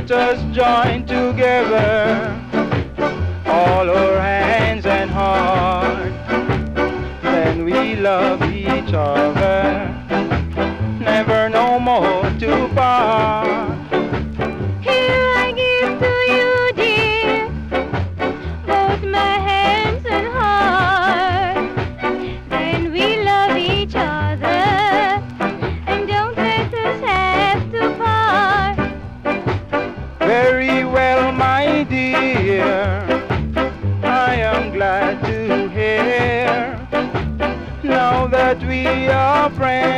let us join together all our hands and heart. Then we love each other, never no more to part. Here I give to you, dear, both my hands and heart. Then we love each other, and don't let us have to part. Very well, my dear, I am glad to hear now that we are friends.